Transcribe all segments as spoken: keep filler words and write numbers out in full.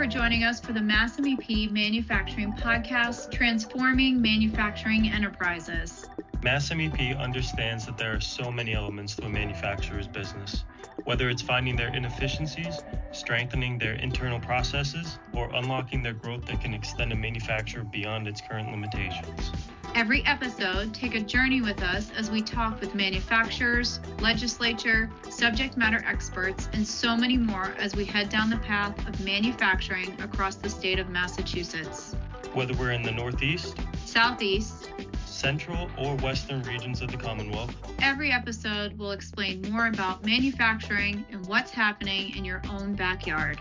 for joining us for the Mass M E P Manufacturing Podcast, Transforming Manufacturing Enterprises. Mass M E P understands that there are so many elements to a manufacturer's business, whether it's finding their inefficiencies, strengthening their internal processes, or unlocking their growth that can extend a manufacturer beyond its current limitations. Every episode, take a journey with us as we talk with manufacturers, legislature, subject matter experts, and so many more as we head down the path of manufacturing across the state of Massachusetts. Whether we're in the Northeast, Southeast, Central, or Western regions of the Commonwealth, every episode will explain more about manufacturing and what's happening in your own backyard.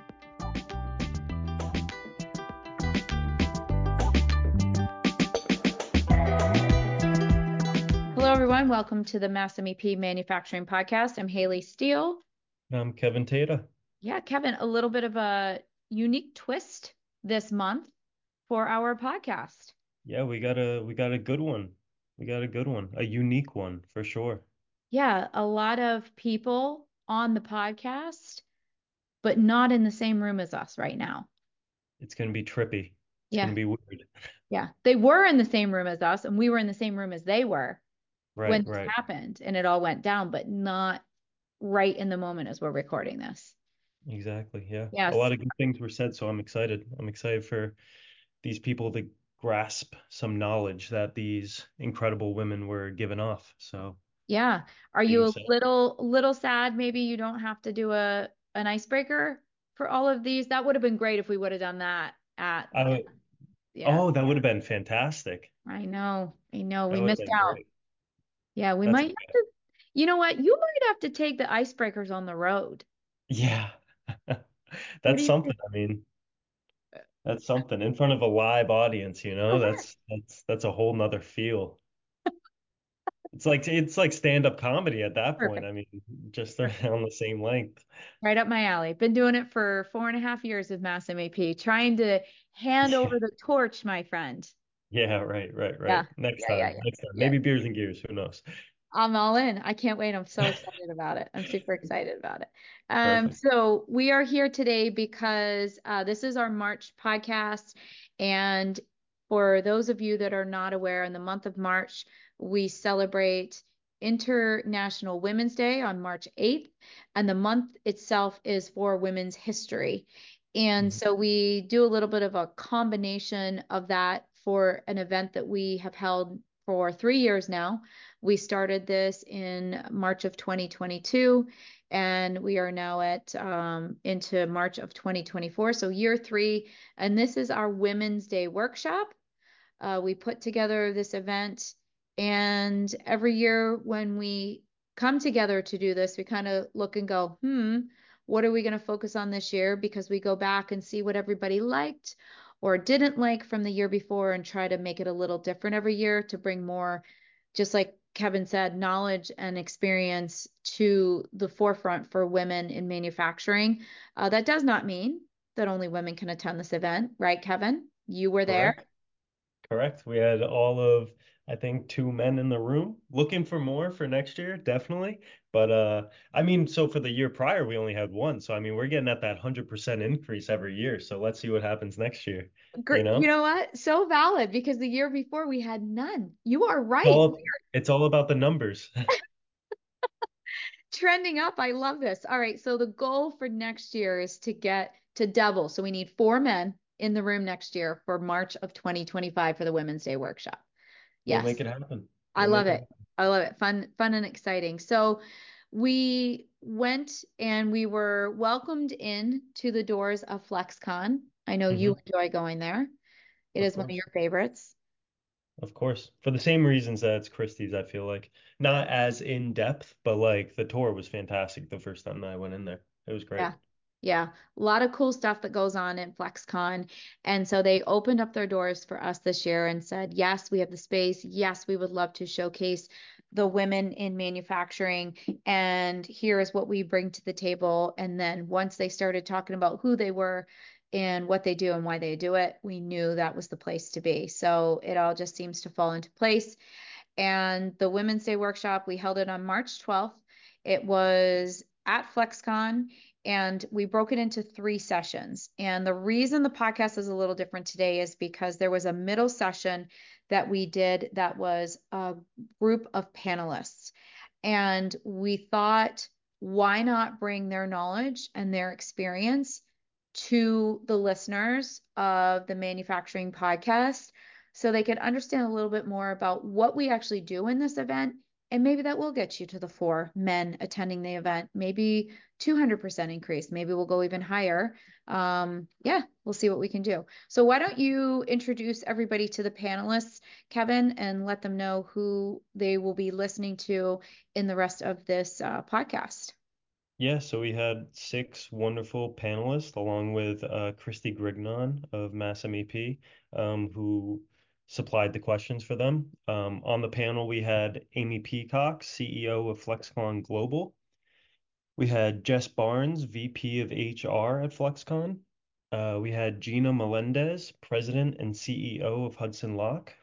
Hello, everyone. Welcome to the Mass M E P Manufacturing Podcast. I'm Haley Steele. I'm Kevin Tata. Yeah, Kevin, a little bit of a unique twist this month for our podcast. Yeah, we got a we got a good one. We got a good one, a unique one for sure. Yeah, a lot of people on the podcast, but not in the same room as us right now. It's going to be trippy. It's Yeah. going to be weird. Yeah, they were in the same room as us, and we were in the same room as they were Right, when this right. happened, and it all went down, but not right in the moment as we're recording this. Exactly. Yeah. Yes. A lot of good things were said, so I'm excited. I'm excited for these people to grasp some knowledge that these incredible women were giving off. So Yeah. Are pretty you a excited. little little sad maybe you don't have to do a an icebreaker for all of these? That would have been great if we would have done that at I would, yeah. oh, that would have been fantastic. I know. I know. That We would have missed been out. great. Yeah, we That's might have to, you know what? You might have to take the icebreakers on the road. yeah. What do That's you something. think? I mean, that's something in front of a live audience, you know, that's that's that's a whole nother feel. It's like it's like stand-up comedy at that point. Perfect. I mean, just on Perfect. the same length. Right up my alley. Been doing it for four and a half years with Mass M A P, trying to hand over the torch, my friend. Yeah, right, right, Yeah. right. Next Yeah, yeah, time, yeah. next time. Yeah. Maybe beers and gears, who knows? I'm all in. I can't wait. I'm so excited about it. I'm super excited about it. Um, Perfect. so we are here today because uh, this is our March podcast. And for those of you that are not aware, in the month of March, we celebrate International Women's Day on March eighth. And the month itself is for women's history. And Mhm. so we do a little bit of a combination of that for an event that we have held for three years now. We started this in March of twenty twenty-two, and we are now at um, into March of twenty twenty-four, so year three. And this is our Women's Day workshop. Uh, we put together this event, and every year when we come together to do this, we kind of look and go, hmm, what are we going to focus on this year? Because we go back and see what everybody liked or didn't like from the year before and try to make it a little different every year to bring more, just like Kevin said, knowledge and experience to the forefront for women in manufacturing. Uh, that does not mean that only women can attend this event, right, Kevin? You were there. Correct. Correct. We had all of, I think, two men in the room looking for more for next year, definitely. But uh, I mean, so for the year prior, we only had one. So I mean, we're getting at that one hundred percent increase every year. So let's see what happens next year, you Great. know? You know what? So valid because the year before we had none. You are It's right. all it's all about the numbers. Trending up. I love this. All right. So the goal for next year is to get to double. So we need four men in the room next year for March of twenty twenty-five for the Women's Day workshop. We'll Yes. make it happen. I We'll love make it it. happen. I love it. Fun, fun and exciting. So we went and we were welcomed in to the doors of FlexCon. I know you Hmm. enjoy going there. It Of is one of course. your favorites. Of course. For the same reasons that it's Christie's, I feel like. Not as in depth, but like the tour was fantastic the first time that I went in there. It was great. Yeah. Yeah. A lot of cool stuff that goes on in FlexCon. And so they opened up their doors for us this year and said, yes, we have the space. Yes, we would love to showcase the women in manufacturing. And here is what we bring to the table. And then once they started talking about who they were and what they do and why they do it, we knew that was the place to be. So it all just seems to fall into place. And the Women's Day workshop, we held it on March twelfth. It was at FlexCon, and we broke it into three sessions. And the reason the podcast is a little different today is because there was a middle session that we did that was a group of panelists. And we thought, why not bring their knowledge and their experience to the listeners of the Manufacturing Podcast so they could understand a little bit more about what we actually do in this event. And maybe that will get you to the four men attending the event, maybe two hundred percent increase. Maybe we'll go even higher. Um, yeah, we'll see what we can do. So why don't you introduce everybody to the panelists, Kevin, and let them know who they will be listening to in the rest of this uh, podcast. Yeah, so we had six wonderful panelists along with uh, Christy Grignon of Mass M E P, um, who supplied the questions for them. Um, on the panel, we had Amy Peacock, C E O of Flexcon Global. We had Jess Barnes, V P of H R at Flexcon. Uh, we had Gina Melendez, President and C E O of Hudson Lock.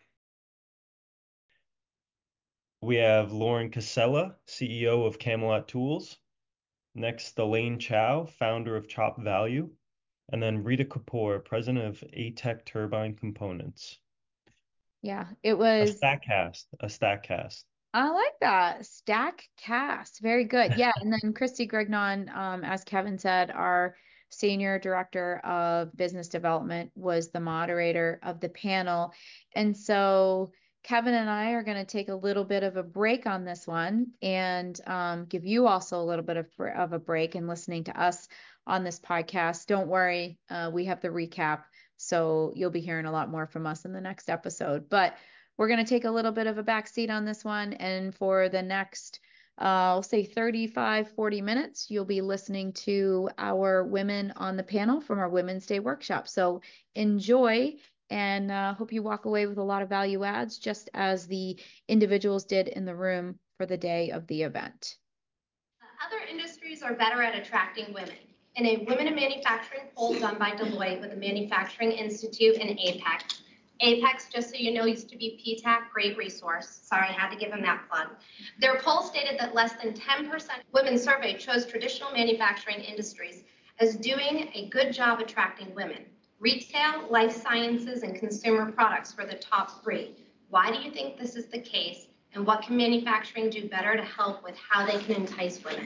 We have Lauren Casella, C E O of Camelot Tools. Next, Elaine Chow, founder of Chop Value. And then Rita Kapoor, president of ATEC Turbine Components. Yeah, it A was Stackcast, a Stackcast. I like that. Stack cast. Very good. Yeah. And then Christy Grignon, um, as Kevin said, our senior director of business development, was the moderator of the panel. And so Kevin and I are going to take a little bit of a break on this one and um, give you also a little bit of, of a break in listening to us on this podcast. Don't worry, uh, we have the recap. So you'll be hearing a lot more from us in the next episode. But we're going to take a little bit of a back seat on this one. And for the next, uh, I'll say thirty-five, forty minutes, you'll be listening to our women on the panel from our Women's Day workshop. So enjoy and uh, hope you walk away with a lot of value adds, just as the individuals did in the room for the day of the event. Other industries are better at attracting women. In a Women in Manufacturing poll done by Deloitte with the Manufacturing Institute and APEX, APEX, just so you know, used to be P TAC, great resource. Sorry, I had to give them that plug. Their poll stated that less than ten percent women surveyed chose traditional manufacturing industries as doing a good job attracting women. Retail, life sciences, and consumer products were the top three. Why do you think this is the case, and what can manufacturing do better to help with how they can entice women?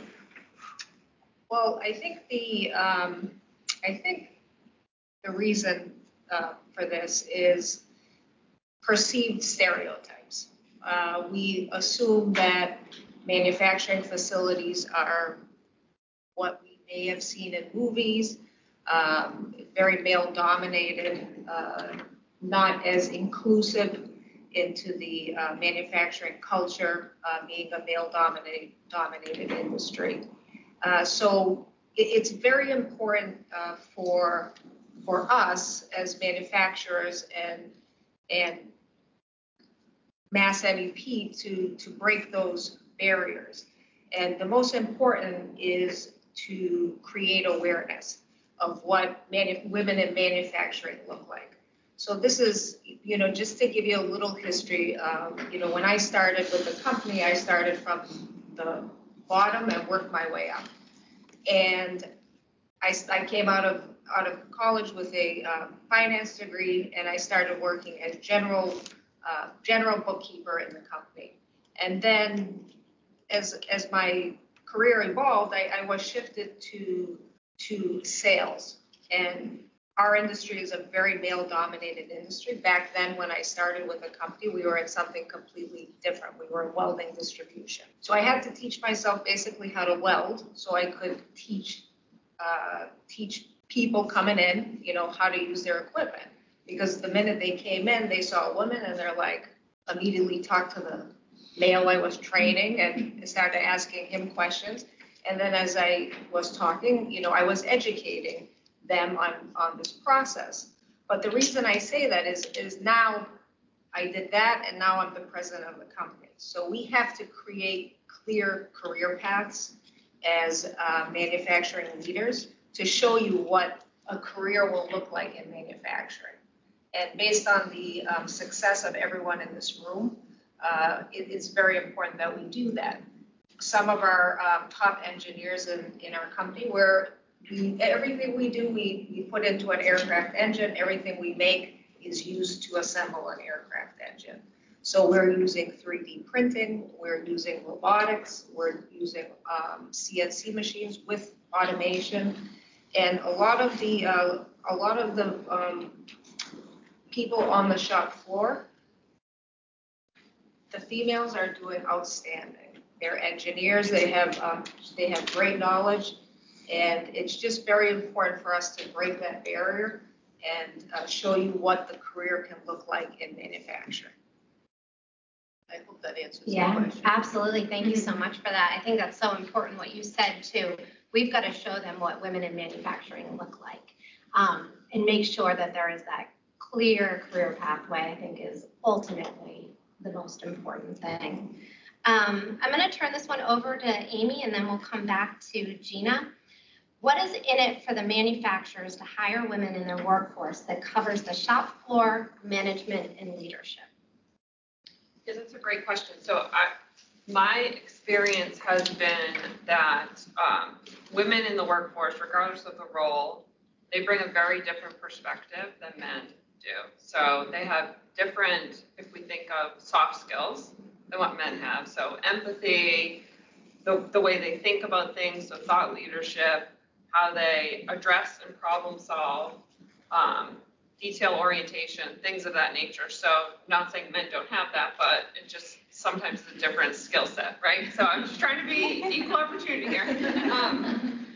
Well, I think the um, I think the reason uh, for this is perceived stereotypes. Uh, we assume that manufacturing facilities are what we may have seen in movies, um, very male-dominated, uh, not as inclusive into the uh, manufacturing culture, uh, being a male-dominated dominated industry. Uh, so it, it's very important uh, for for us as manufacturers and and Mass M E P to to break those barriers. And the most important is to create awareness of what manu- women in manufacturing look like. So this is, you know, just to give you a little history. Um, you know, when I started with the company, I started from the bottom and worked my way up. And I, I came out of out of college with a uh, finance degree, and I started working as general uh, general bookkeeper in the company. And then, as as my career evolved, I, I was shifted to to sales. And our industry is a very male-dominated industry. Back then, when I started with the company, we were in something completely different. We were welding distribution. So I had to teach myself basically how to weld, so I could teach uh, teach people coming in, you know, how to use their equipment. Because the minute they came in, they saw a woman and they're like, immediately talked to the male I was training and started asking him questions. And then as I was talking, you know, I was educating them on, on this process. But the reason I say that is, is now I did that, and now I'm the president of the company. So we have to create clear career paths as uh, manufacturing leaders to show you what a career will look like in manufacturing. And based on the um, success of everyone in this room, uh, it, it's very important that we do that. Some of our um, top engineers in, in our company were we, everything we do, we, we put into an aircraft engine. Everything we make is used to assemble an aircraft engine. So we're using three D printing, we're using robotics, we're using um, C N C machines with automation, and a lot of the uh, a lot of the um, people on the shop floor, the females are doing outstanding. They're engineers. They have um, they have great knowledge, and it's just very important for us to break that barrier and uh, show you what the career can look like in manufacturing. I hope that answers Yeah, the question. absolutely. Thank you so much for that. I think that's so important what you said too. We've got to show them what women in manufacturing look like, um, and make sure that there is that clear career pathway. I think is ultimately the most important thing. Um, I'm going to turn this one over to Amy, and then we'll come back to Gina. What is in it for the manufacturers to hire women in their workforce that covers the shop floor, management, and leadership? Yes, that's a great question. So I, my experience has been that um, women in the workforce, regardless of the role, they bring a very different perspective than men do. So they have different, if we think of soft skills, than what men have. So empathy, the, the way they think about things, so thought leadership, how they address and problem solve, um, detail orientation, things of that nature. So not saying men don't have that, but it just sometimes it's a different skill set, right? So I'm just trying to be equal opportunity here. Um,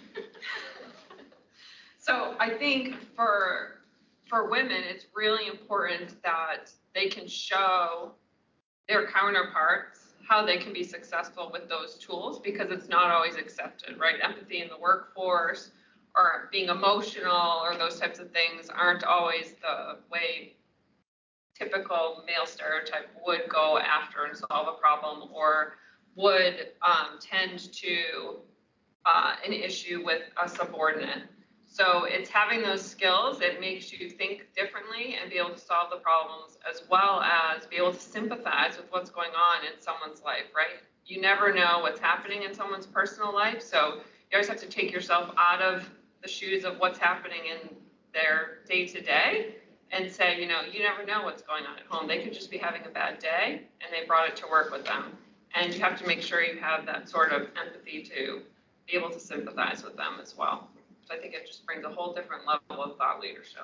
so I think for for women, it's really important that they can show their counterparts how they can be successful with those tools, because it's not always accepted, right? Empathy in the workforce, or being emotional, or those types of things aren't always the way typical male stereotype would go after and solve a problem, or would um, tend to uh, an issue with a subordinate. So it's having those skills. It makes you think differently and be able to solve the problems, as well as be able to sympathize with what's going on in someone's life, right? You never know what's happening in someone's personal life, so you always have to take yourself out of the shoes of what's happening in their day-to-day and say, you know, you never know what's going on at home. They could just be having a bad day, and they brought it to work with them. And you have to make sure you have that sort of empathy to be able to sympathize with them as well. So I think it just brings a whole different level of thought leadership.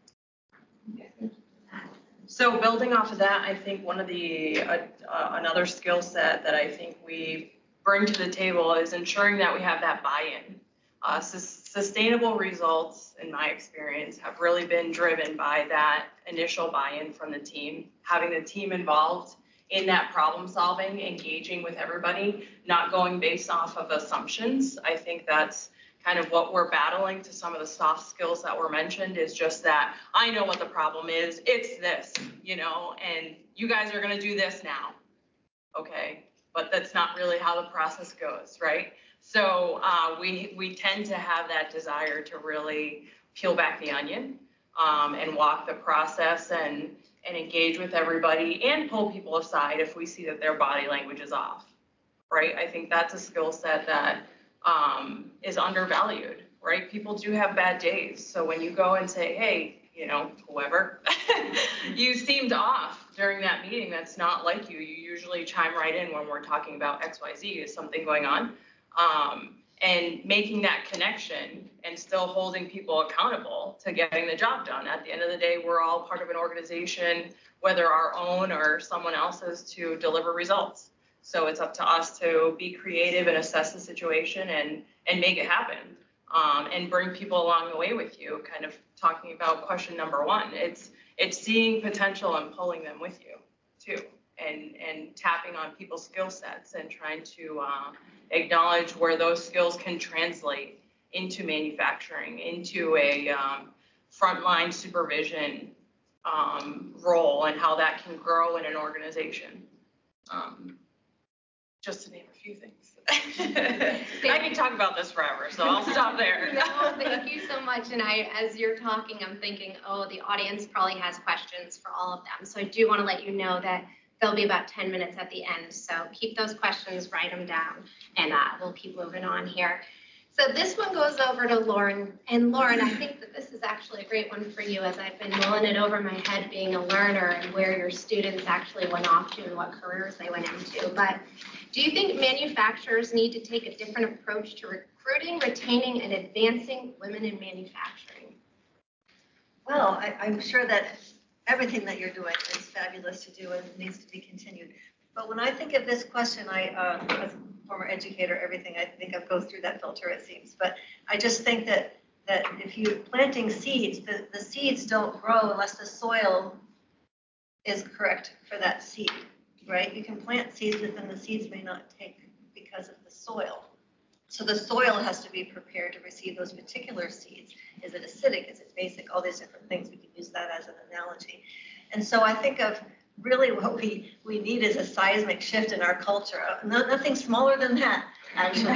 So building off of that, I think one of the, uh, uh, another skill set that I think we bring to the table is ensuring that we have that buy-in. Uh, su- sustainable results, in my experience, have really been driven by that initial buy-in from the team, having the team involved in that problem solving, engaging with everybody, not going based off of assumptions. I think that's kind of what we're battling to some of the soft skills that were mentioned, is just that I know what the problem is, it's this, you know, and you guys are going to do this now. Okay, but that's not really how the process goes, right? So uh, we we tend to have that desire to really peel back the onion um, and walk the process and and engage with everybody and pull people aside if we see that their body language is off, right? I think that's a skill set that um, is undervalued, right? People do have bad days. So when you go and say, hey, you know, whoever, you seemed off during that meeting, that's not like you. You usually chime right in when we're talking about X Y Z, is something going on? Um, and making that connection and still holding people accountable to getting the job done. At the end of the day, we're all part of an organization, whether our own or someone else's, to deliver results. So it's up to us to be creative and assess the situation and, and make it happen, um, and bring people along the way with you. Kind of talking about question number one, it's it's seeing potential and pulling them with you too, and and tapping on people's skill sets and trying to uh, acknowledge where those skills can translate into manufacturing, into a um, frontline supervision um, role, and how that can grow in an organization. Um, just to name a few things. I can talk about this forever, so I'll stop there. No, thank you so much. And I, as you're talking, I'm thinking, oh, the audience probably has questions for all of them. So I do want to let you know that there'll be about ten minutes at the end. So keep those questions, write them down, and uh, we'll keep moving on here. So this one goes over to Lauren. And Lauren, I think that this is actually a great one for you as I've been mulling it over my head being a learner and where your students actually went off to and what careers they went into. But do you think manufacturers need to take a different approach to recruiting, retaining, and advancing women in manufacturing? Well, I, I'm sure that everything that you're doing is fabulous to do and needs to be continued. But when I think of this question, I, uh, as a former educator, everything, I think I go through that filter, it seems. But I just think that that if you're planting seeds, the, the seeds don't grow unless the soil is correct for that seed, right? You can plant seeds, but then the seeds may not take because of the soil. So the soil has to be prepared to receive those particular seeds. Is it acidic? Is it basic? All these different things. We can use that as an analogy. And so I think of really what we, we need is a seismic shift in our culture. No, nothing smaller than that, actually.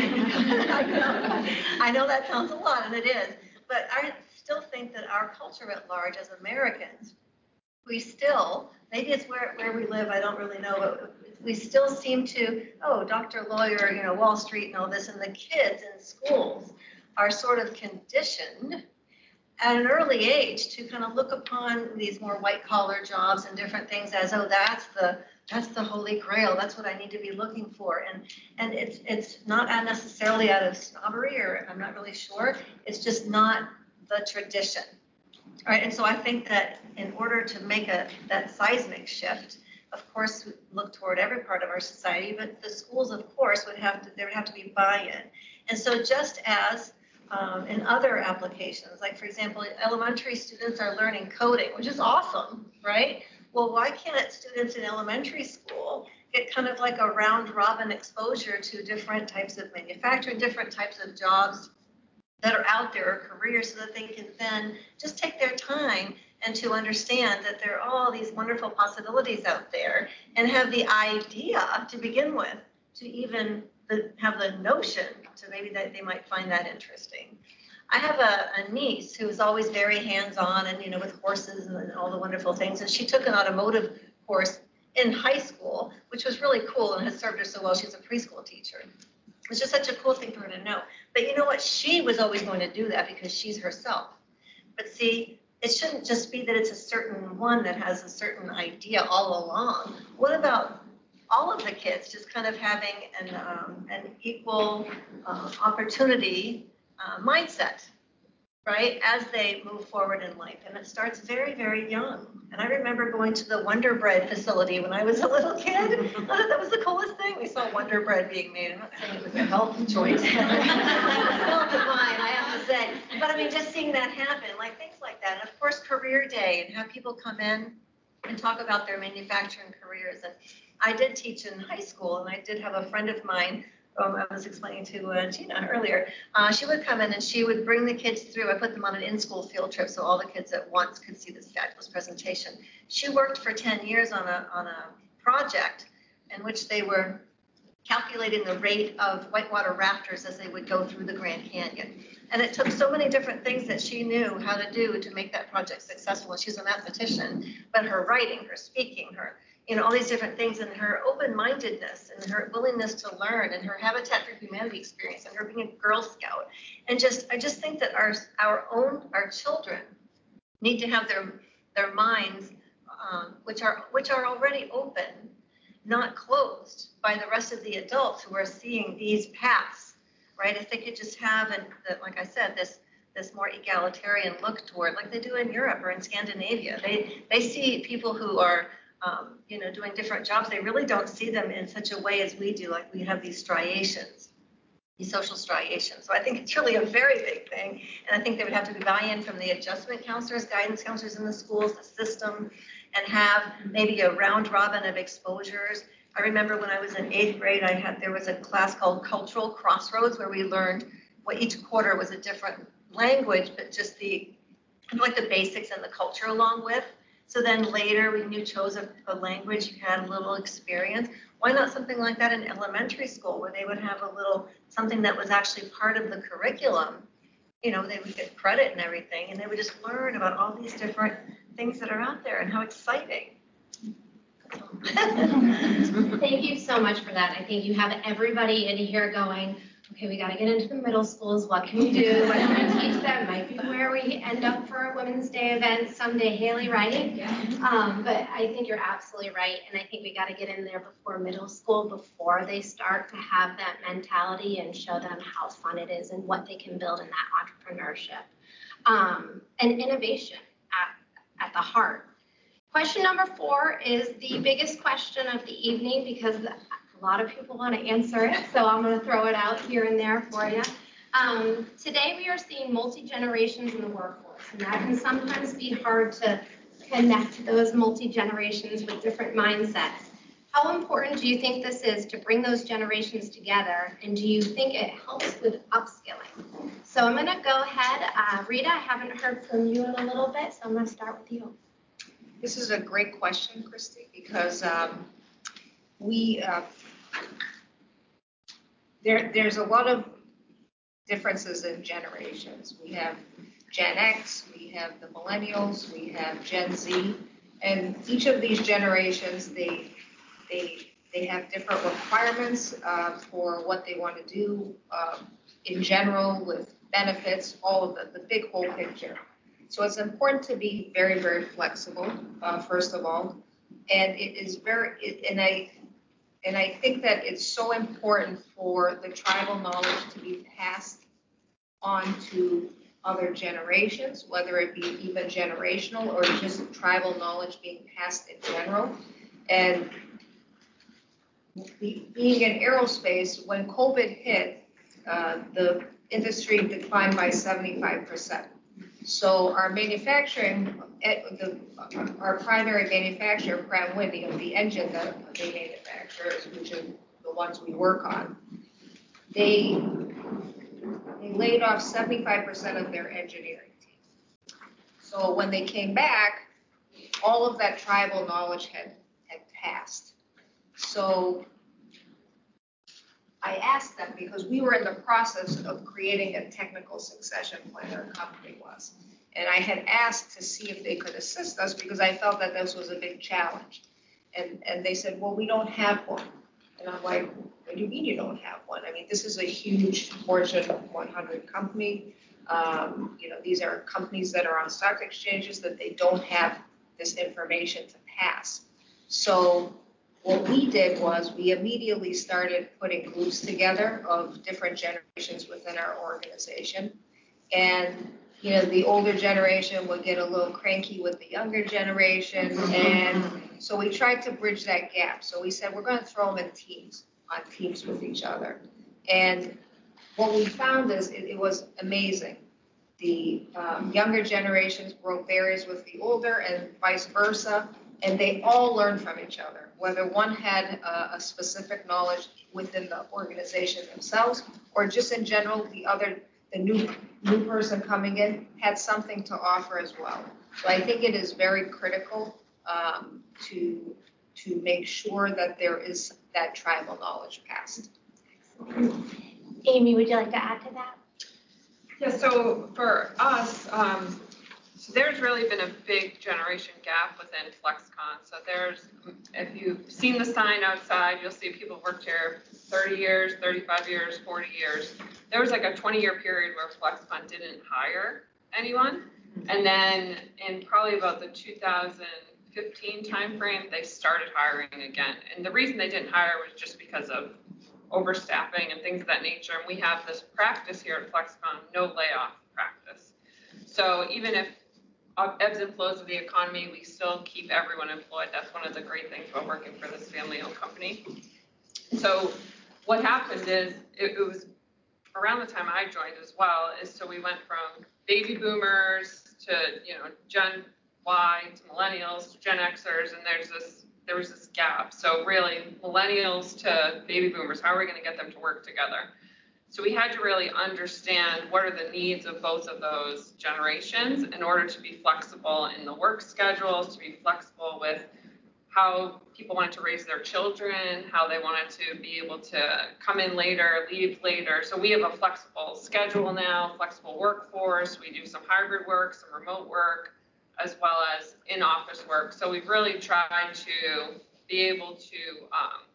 I know, I know that sounds a lot, and it is. But I still think that our culture at large as Americans, we still, maybe it's where, where we live, I don't really know, but we still seem to, oh, doctor, lawyer, you know, Wall Street and all this, and the kids in schools are sort of conditioned at an early age to kind of look upon these more white collar jobs and different things as, oh, that's the that's the holy grail. That's what I need to be looking for. And and it's it's not necessarily out of snobbery, or I'm not really sure. It's just not the tradition. All right. And so I think that in order to make a that seismic shift, of course, we look toward every part of our society, but the schools, of course, would have to there would have to be buy-in. And so just as Um, in other applications, like for example, elementary students are learning coding, which is awesome, right? Well, why can't students in elementary school get kind of like a round robin exposure to different types of manufacturing, different types of jobs that are out there, or careers, so that they can then just take their time and to understand that there are all these wonderful possibilities out there, and have the idea to begin with to even the, have the notion to maybe that they might find that interesting. I have a, a niece who is always very hands-on and, you know, with horses and, and all the wonderful things. And she took an automotive course in high school, which was really cool and has served her so well. She's a preschool teacher. It's just such a cool thing for her to know. But you know what? She was always going to do that because she's herself. But see, it shouldn't just be that it's a certain one that has a certain idea all along. What about all of the kids just kind of having an, um, an equal uh, opportunity uh, mindset, right, as they move forward in life? And it starts very, very young. And I remember going to the Wonder Bread facility when I was a little kid. I thought that was the coolest thing. We saw Wonder Bread being made. I'm not saying it was a health choice. It was divine, I have to say. But I mean, just seeing that happen, like things like that. And of course, career day, and have people come in and talk about their manufacturing careers. And I did teach in high school, and I did have a friend of mine, um, I was explaining to uh, Gina earlier, uh, she would come in and she would bring the kids through. I put them on an in-school field trip so all the kids at once could see this fabulous presentation. She worked for ten years on a, on a project in which they were calculating the rate of whitewater rafters as they would go through the Grand Canyon. And it took so many different things that she knew how to do to make that project successful. And she's a mathematician, but her writing, her speaking, her, you know, all these different things, and her open-mindedness and her willingness to learn, and her Habitat for Humanity experience, and her being a Girl Scout. And just, I just think that our, our own, our children need to have their, their minds, um, which are, which are already open, not closed by the rest of the adults who are seeing these paths, right? If they could just have, and like I said, this this more egalitarian look toward, like they do in Europe or in Scandinavia. They they see people who are, um, you know, doing different jobs. They really don't see them in such a way as we do, like we have these striations, these social striations. So I think it's really a very big thing. And I think there would have to be buy-in from the adjustment counselors, guidance counselors in the schools, the system, and have maybe a round robin of exposures. I remember when I was in eighth grade, I had there was a class called Cultural Crossroads where we learned what each quarter was a different language, but just the kind of like the basics and the culture along with. So then later, when you chose a, a language, you had a little experience. Why not something like that in elementary school, where they would have a little something that was actually part of the curriculum? You know, they would get credit and everything, and they would just learn about all these different things that are out there and how exciting. Thank you so much for that. I think you have everybody in here going, okay, we got to get into the middle schools. What can we do? What can we teach them? Might be where we end up for a Women's Day event someday, Haley, right? Um, but I think you're absolutely right. And I think we got to get in there before middle school, before they start to have that mentality and show them how fun it is and what they can build in that entrepreneurship. Um, and innovation at, at the heart. Question number four is the biggest question of the evening because the, a lot of people want to answer it, so I'm going to throw it out here and there for you. Um, today we are seeing multi-generations in the workforce, and that can sometimes be hard to connect those multi-generations with different mindsets. How important do you think this is to bring those generations together, and do you think it helps with upskilling? So I'm going to go ahead. Uh, Rita, I haven't heard from you in a little bit, so I'm going to start with you. This is a great question, Christy, because um, we uh, there there's a lot of differences in generations. We have Gen X, we have the millennials, we have Gen Z, and each of these generations they they they have different requirements uh, for what they want to do uh, in general with benefits, all of the, the big whole picture. So it's important to be very, very flexible, uh, first of all, and it is very, it, and I, and I think that it's so important for the tribal knowledge to be passed on to other generations, whether it be even generational or just tribal knowledge being passed in general. And the, being in aerospace, when COVID hit, uh, the industry declined by seventy-five percent. So our manufacturing, the, our primary manufacturer, Pratt & Whitney, of the engine that they manufacture, which are the ones we work on, they, they laid off seventy-five percent of their engineering team. So when they came back, all of that tribal knowledge had, had passed. So I asked them because we were in the process of creating a technical succession plan, our company was. And I had asked to see if they could assist us because I felt that this was a big challenge. And, and they said, well, we don't have one. And I'm like, what do you mean you don't have one? I mean, this is a huge Fortune one hundred company. Um, you know, these are companies that are on stock exchanges that they don't have this information to pass. So what we did was we immediately started putting groups together of different generations within our organization. And, you know, the older generation would get a little cranky with the younger generation. And so we tried to bridge that gap. So we said, we're going to throw them in teams, on teams with each other. And what we found is it, it was amazing. The um, younger generations broke barriers with the older and vice versa. And they all learned from each other, whether one had a, a specific knowledge within the organization themselves, or just in general, the other, the new new person coming in had something to offer as well. So I think it is very critical um, to to make sure that there is that tribal knowledge passed. Amy, would you like to add to that? Yeah, so for us, um, so there's really been a big generation gap within FlexCon. So there's, if you've seen the sign outside, you'll see people worked here thirty years, thirty-five years, forty years. There was like a twenty year period where FlexCon didn't hire anyone. And then in probably about the two thousand fifteen timeframe, they started hiring again. And the reason they didn't hire was just because of overstaffing and things of that nature. And we have this practice here at FlexCon, no layoff practice. So even if ebbs and flows of the economy, we still keep everyone employed. That's one of the great things about working for this family-owned company. So what happened is, it, it was around the time I joined as well, is so we went from baby boomers to, you know, Gen Y to millennials to Gen Xers, and there's this, there was this gap. So really, millennials to baby boomers, how are we going to get them to work together? So we had to really understand what are the needs of both of those generations in order to be flexible in the work schedules, to be flexible with how people wanted to raise their children, how they wanted to be able to come in later, leave later. So we have a flexible schedule now, flexible workforce. We do some hybrid work, some remote work, as well as in-office work. So we've really tried to be able to um,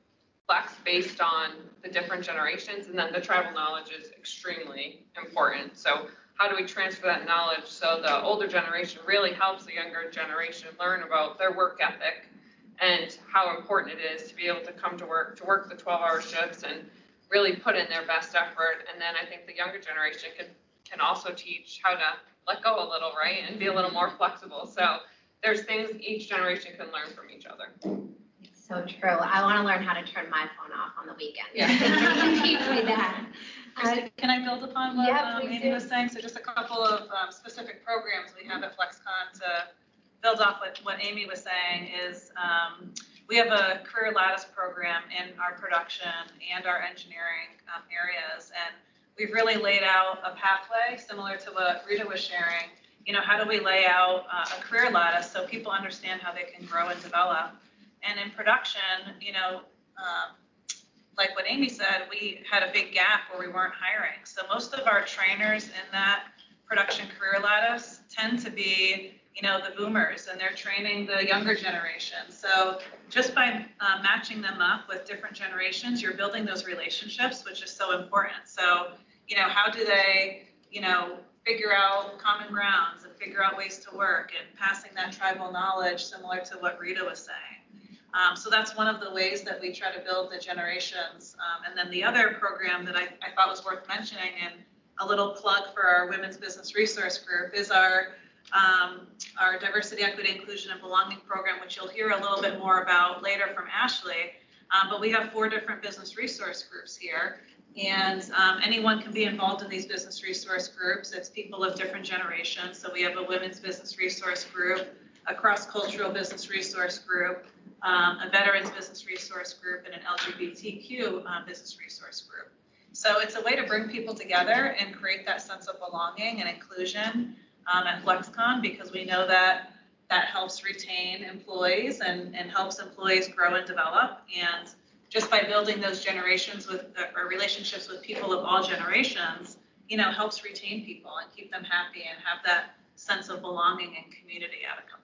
flex based on the different generations, and then the tribal knowledge is extremely important. So how do we transfer that knowledge so the older generation really helps the younger generation learn about their work ethic and how important it is to be able to come to work, to work the twelve-hour shifts and really put in their best effort. And then I think the younger generation can can also teach how to let go a little, right, and be a little more flexible. So there's things each generation can learn from each other. It's so true. I want to learn how to turn my phone off on the weekend. Yeah. Teach me that. Krista, can I build upon what Yeah, um, please Amy do. was saying? So just a couple of um, specific programs we have at FlexCon to build off what, what Amy was saying is um, we have a career lattice program in our production and our engineering um, areas. And we've really laid out a pathway similar to what Rita was sharing. You know, how do we lay out uh, a career lattice so people understand how they can grow and develop? And in production, you know, um, like what Amy said, we had a big gap where we weren't hiring. So most of our trainers in that production career lattice tend to be, you know, the boomers, and they're training the younger generation. So just by uh, matching them up with different generations, you're building those relationships, which is so important. So, you know, how do they, you know, figure out common grounds and figure out ways to work and passing that tribal knowledge similar to what Rita was saying. Um, so that's one of the ways that we try to build the generations. Um, and then the other program that I, I thought was worth mentioning, and a little plug for our Women's Business Resource Group, is our um, our Diversity, Equity, Inclusion, and Belonging program, which you'll hear a little bit more about later from Ashley. Um, but we have four different business resource groups here. And um, anyone can be involved in these business resource groups. It's people of different generations. So we have a Women's Business Resource Group, a cross-cultural business resource group, um, a veterans business resource group, and an L G B T Q uh, business resource group. So it's a way to bring people together and create that sense of belonging and inclusion um, at FlexCon, because we know that that helps retain employees and, and helps employees grow and develop. And just by building those generations with or relationships with people of all generations, you know, helps retain people and keep them happy and have that sense of belonging and community at a company.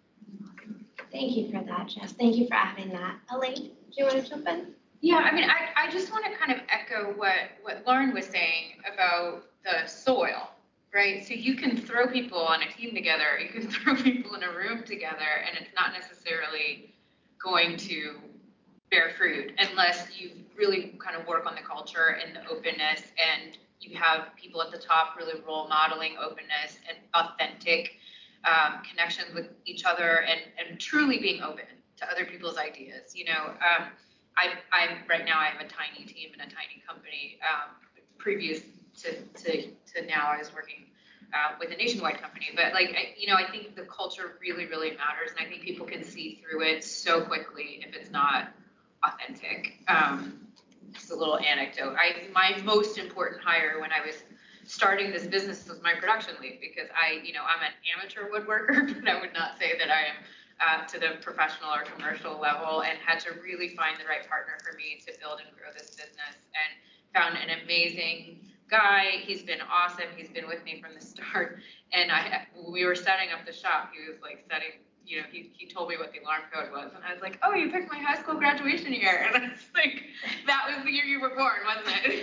Thank you for that, Jess. Thank you for adding that. Elaine, do you want to jump in? Yeah, I mean, I, I just want to kind of echo what, what Lauren was saying about the soil, right? So you can throw people on a team together, you can throw people in a room together, and it's not necessarily going to bear fruit unless you really kind of work on the culture and the openness, and you have people at the top really role modeling openness and authentic um, connections with each other, and, and truly being open to other people's ideas. You know, um, I, I'm right now I have a tiny team in a tiny company. Um, previous to, to to now, I was working uh, with a nationwide company. But like, I, you know, I think the culture really, really matters, and I think people can see through it so quickly if it's not authentic. Um, just a little anecdote. I my most important hire when I was starting this business was my production lead, because I, you know, I'm an amateur woodworker, but I would not say that I am uh, to the professional or commercial level, and had to really find the right partner for me to build and grow this business, and found an amazing guy. He's been awesome. He's been with me from the start. And I, we were setting up the shop. He was like setting, you know, he, he told me what the alarm code was. And I was like, oh, you picked my high school graduation year. And I was like, that was the year you were born, wasn't it?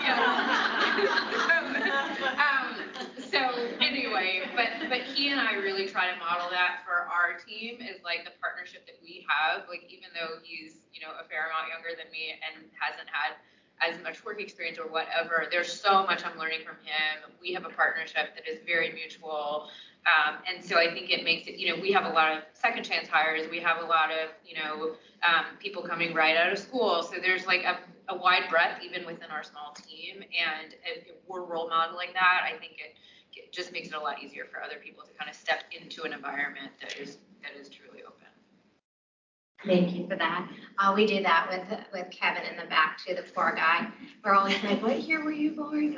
um, so anyway, but, but he and I really try to model that for our team, is like the partnership that we have. Like, even though he's, you know, a fair amount younger than me and hasn't had as much work experience or whatever, there's so much I'm learning from him. We have a partnership that is very mutual. Um, and so I think it makes it, you know, we have a lot of second chance hires. We have a lot of, you know, um, people coming right out of school. So there's like a, a wide breadth even within our small team. And if we're role modeling that, I think it, it just makes it a lot easier for other people to kind of step into an environment that is that is truly open. Thank you for that. Uh, we do that with with Kevin in the back too, the poor guy. We're always like, what year were you born?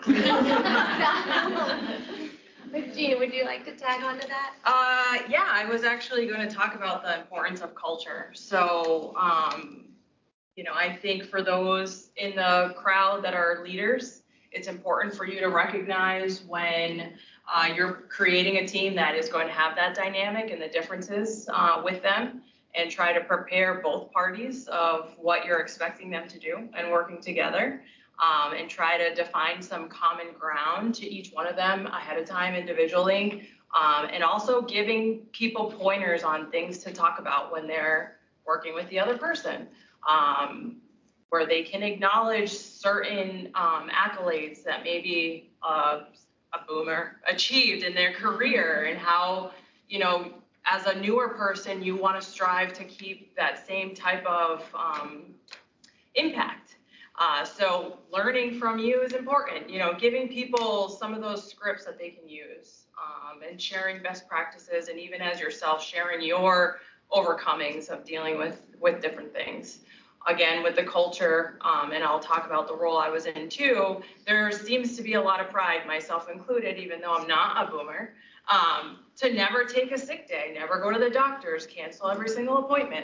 But Gina, would you like to tag on to that? Uh, yeah, I was actually going to talk about the importance of culture. So, um, you know, I think for those in the crowd that are leaders, it's important for you to recognize when uh, you're creating a team that is going to have that dynamic and the differences uh, with them. and try to prepare both parties of what you're expecting them to do and working together, um, and try to define some common ground to each one of them ahead of time individually, um, and also giving people pointers on things to talk about when they're working with the other person, um, where they can acknowledge certain um, accolades that maybe uh, a boomer achieved in their career, and how, you know, as a newer person, you want to strive to keep that same type of um, impact. Uh, so learning from you is important, you know, giving people some of those scripts that they can use, um, and sharing best practices, and even as yourself, sharing your overcomings of dealing with, with different things. Again, with the culture, um, and I'll talk about the role I was in too, there seems to be a lot of pride, myself included, even though I'm not a boomer, um, to never take a sick day, never go to the doctors, cancel every single appointment,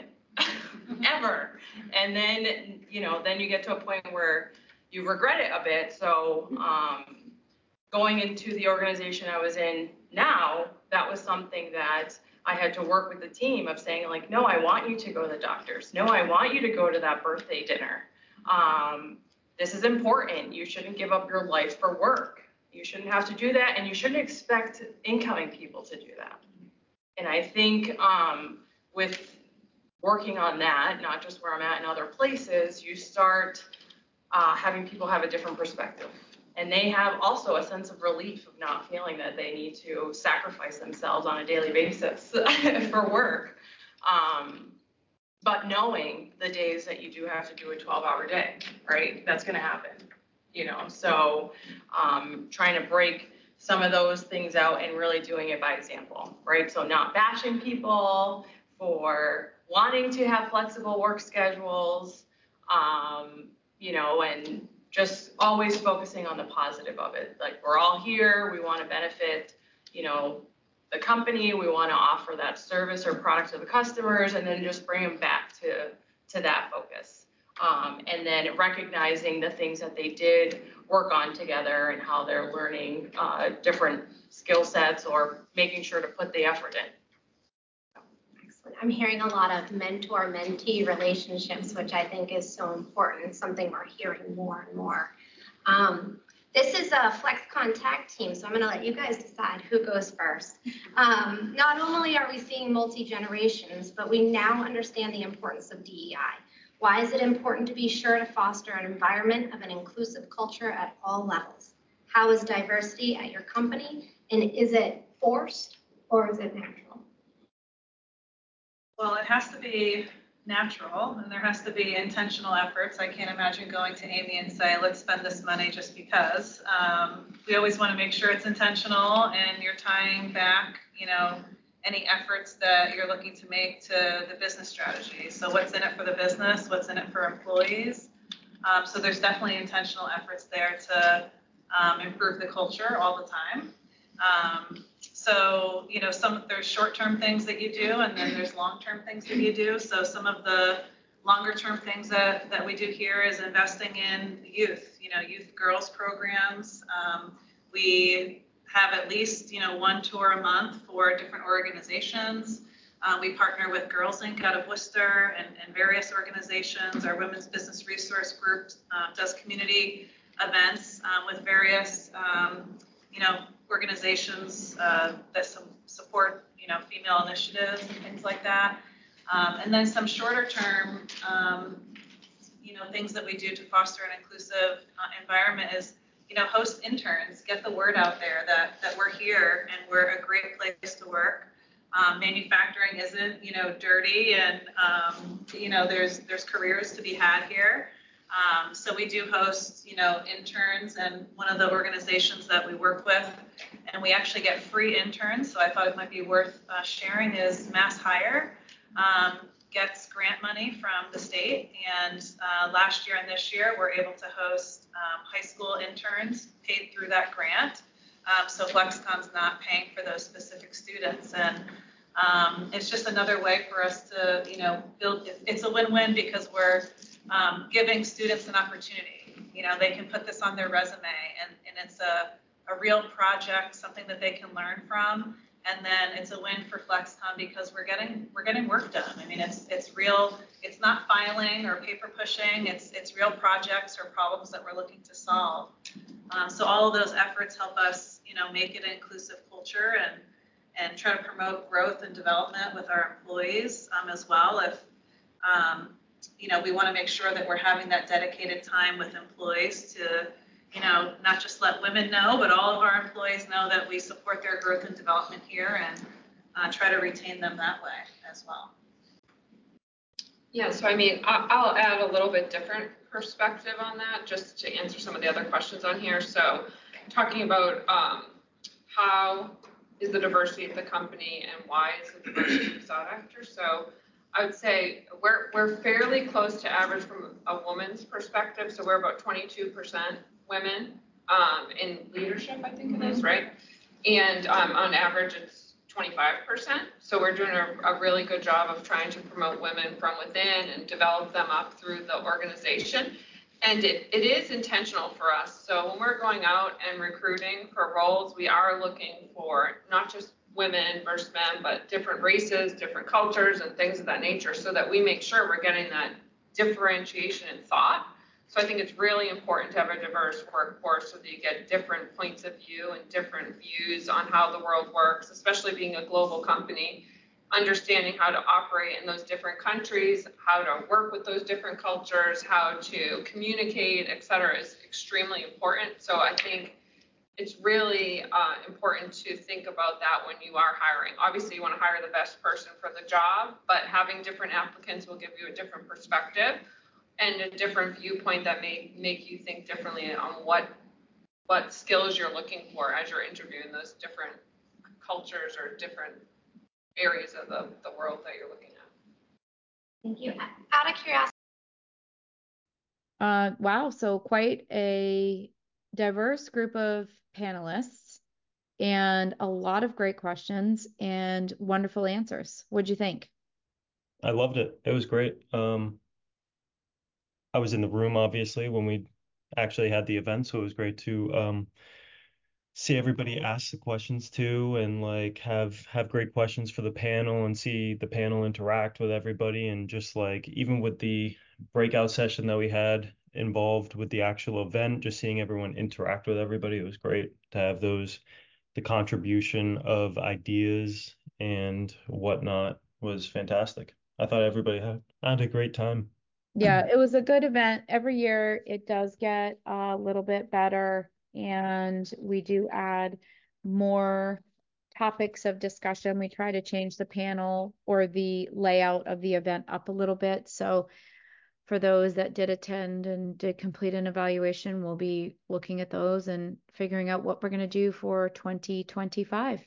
ever. And then, you know, then you get to a point where you regret it a bit. So um, going into the organization I was in now, that was something that I had to work with the team of saying, like, no, I want you to go to the doctors. No, I want you to go to that birthday dinner. Um, this is important. You shouldn't give up your life for work. You shouldn't have to do that, and you shouldn't expect incoming people to do that. And I think um, with working on that, not just where I'm at in other places, you start uh, having people have a different perspective. And they have also a sense of relief of not feeling that they need to sacrifice themselves on a daily basis for work. Um, but knowing the days that you do have to do a twelve hour day, right? That's going to happen, you know? So um, trying to break some of those things out and really doing it by example, right? So not bashing people for wanting to have flexible work schedules, um, you know, and just always focusing on the positive of it. Like, we're all here, we want to benefit, you know, the company, we want to offer that service or product to the customers, and then just bring them back to, to that focus. Um, and then recognizing the things that they did work on together and how they're learning uh, different skill sets, or making sure to put the effort in. Excellent. I'm hearing a lot of mentor-mentee relationships, which I think is so important, something we're hearing more and more. Um, this is a FlexCon tag team, so I'm going to let you guys decide who goes first. Um, not only are we seeing multi-generations, but we now understand the importance of D E I. Why is it important to be sure to foster an environment of an inclusive culture at all levels? How is diversity at your company, and is it forced or is it natural? Well, it has to be natural, and there has to be intentional efforts. I can't imagine going to Amy and say, let's spend this money just because. Um, we always want to make sure it's intentional, and you're tying back, you know, any efforts that you're looking to make to the business strategy. So what's in it for the business? What's in it for employees? Um, so there's definitely intentional efforts there to um, improve the culture all the time. Um, so, you know, some there's short-term things that you do, and then there's long-term things that you do. So some of the longer-term things that, that we do here is investing in youth, you know, youth girls programs. Um, we have at least, you know, one tour a month for different organizations. Uh, we partner with Girls Incorporated out of Worcester and, and various organizations. Our Women's Business Resource Group uh, does community events um, with various, um, you know, organizations uh, that some support, you know, female initiatives and things like that. Um, and then some shorter term, um, you know, things that we do to foster an inclusive uh, environment is, you know, host interns, get the word out there that, that we're here and we're a great place to work. Um, manufacturing isn't, you know, dirty, and, um, you know, there's there's careers to be had here. Um, so we do host, you know, interns, and one of the organizations that we work with, and we actually get free interns, so I thought it might be worth uh, sharing, is Mass Hire. Um, gets grant money from the state, and uh, last year and this year we're able to host um, high school interns paid through that grant. Um, so FlexCon's not paying for those specific students, and um, it's just another way for us to, you know, build. It's a win-win because we're um, giving students an opportunity. You know, they can put this on their resume, and, and it's a, a real project, something that they can learn from. And then it's a win for FlexCon because we're getting we're getting work done. I mean, it's it's real. It's not filing or paper pushing. It's it's real projects or problems that we're looking to solve. Um, so all of those efforts help us, you know, make it an inclusive culture and and try to promote growth and development with our employees um, as well. If um, you know, we want to make sure that we're having that dedicated time with employees to, you know, not just let women know, but all of our employees know that we support their growth and development here and uh, try to retain them that way as well. Yeah, so I mean, I- I'll add a little bit different perspective on that just to answer some of the other questions on here. So talking about um, how is the diversity of the company and why is the diversity sought after? So I would say we're we're fairly close to average from a woman's perspective. So we're about twenty-two percent women um, in leadership, I think it is, right? And um, on average, it's twenty-five percent. So we're doing a, a really good job of trying to promote women from within and develop them up through the organization. And it, it is intentional for us. So when we're going out and recruiting for roles, we are looking for not just women versus men, but different races, different cultures, and things of that nature, so that we make sure we're getting that differentiation in thought. So I think it's really important to have a diverse workforce so that you get different points of view and different views on how the world works, especially being a global company. Understanding how to operate in those different countries, how to work with those different cultures, how to communicate, et cetera, is extremely important. So I think it's really uh, important to think about that when you are hiring. Obviously, you want to hire the best person for the job, but having different applicants will give you a different perspective and a different viewpoint that may make you think differently on what what skills you're looking for as you're interviewing those different cultures or different areas of the, the world that you're looking at. Thank you. Out of curiosity. Uh, wow, so quite a diverse group of panelists and a lot of great questions and wonderful answers. What'd you think? I loved it. It was great. Um, I was in the room obviously when we actually had the event, so it was great to um, see everybody ask the questions too, and like have have great questions for the panel and see the panel interact with everybody, and just like even with the breakout session that we had involved with the actual event, just seeing everyone interact with everybody, it was great to have those, the contribution of ideas and whatnot was fantastic. I thought everybody had, had a great time. Yeah, it was a good event. Every year it does get a little bit better, and we do add more topics of discussion. We try to change the panel or the layout of the event up a little bit. So for those that did attend and did complete an evaluation, we'll be looking at those and figuring out what we're going to do for twenty twenty-five.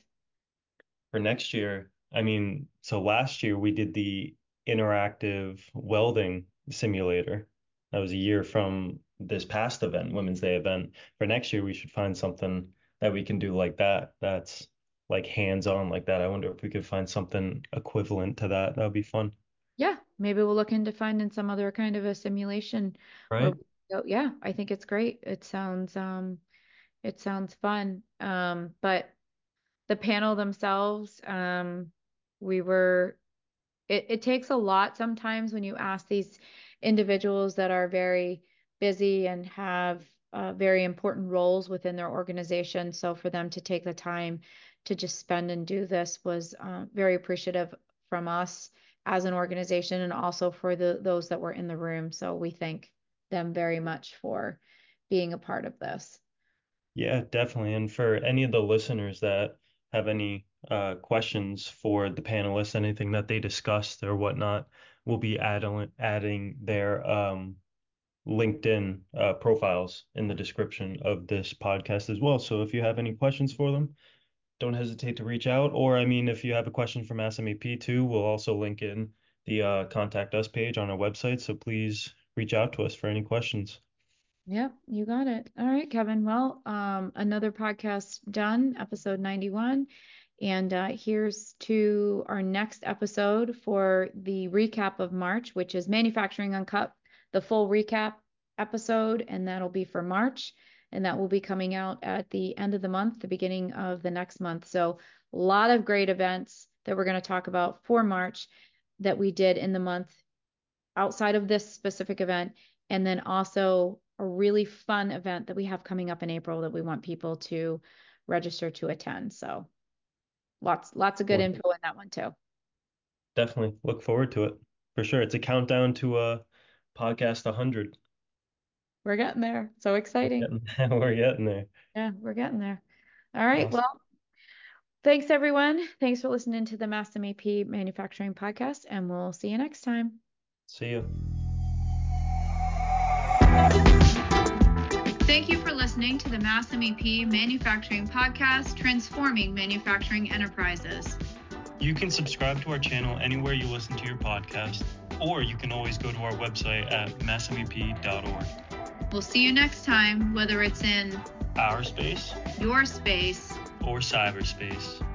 For next year, I mean, so last year we did the interactive welding simulator. That was a year from this past event, Women's Day event. For next year, we should find something that we can do like that. That's like hands-on like that. I wonder if we could find something equivalent to that. That would be fun. Yeah, maybe we'll look into finding some other kind of a simulation where Right? we go, yeah, I think it's great. It sounds um it sounds fun. Um, but the panel themselves, um, we were it, it takes a lot sometimes when you ask these individuals that are very busy and have uh, very important roles within their organization. So for them to take the time to just spend and do this was uh, very appreciative from us as an organization and also for the those that were in the room. So we thank them very much for being a part of this. Yeah, definitely. And for any of the listeners that have any uh, questions for the panelists, anything that they discussed or whatnot, we'll be adding adding their um, LinkedIn uh, profiles in the description of this podcast as well. So if you have any questions for them, don't hesitate to reach out. Or, I mean, if you have a question from S M E P too, we'll also link in the uh, contact us page on our website. So please reach out to us for any questions. Yep, you got it. All right, Kevin. Well, um, another podcast done, episode ninety-one. And uh, here's to our next episode for the recap of March, which is Manufacturing Uncut, the full recap episode, and that'll be for March. and that will be coming out at the end of the month, the beginning of the next month. So a lot of great events that we're going to talk about for March that we did in the month outside of this specific event, and then also a really fun event that we have coming up in April that we want people to register to attend. So lots lots of good info in that one too. Definitely look forward to it for sure. It's a countdown to a uh, podcast one hundred. We're getting there. So exciting. We're getting, we're getting there. Yeah, we're getting there. All right. Awesome. Well, thanks everyone. Thanks for listening to the Massam A P Manufacturing Podcast, and we'll see you next time. See you. Thank you for listening to the Massam A P Manufacturing Podcast, transforming manufacturing enterprises. You can subscribe to our channel anywhere you listen to your podcast, or you can always go to our website at massam e p dot org. We'll see you next time, whether it's in our space, your space, or cyberspace.